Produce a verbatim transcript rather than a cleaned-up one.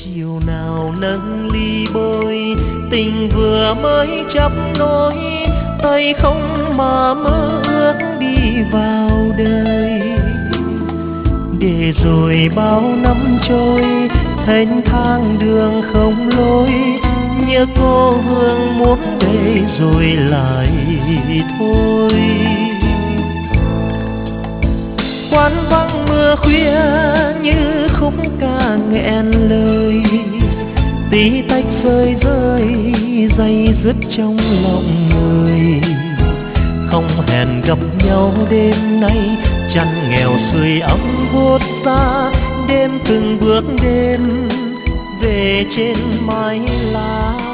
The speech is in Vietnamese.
chiều nào nâng ly bôi, tình vừa mới chấp nối, tay không mà mơ ước đi vào đời. Để rồi bao năm trôi, thênh thang đường không lối, nhớ cô hương muốn về rồi lại thôi. Quán vắng mưa khuya như khúc ca nghẹn lời, tí tách rơi rơi day dứt trong lòng người. Không hẹn gặp nhau đêm nay, chăn nghèo sưởi ấm buốt xa, đêm từng bước đêm về trên mái lá.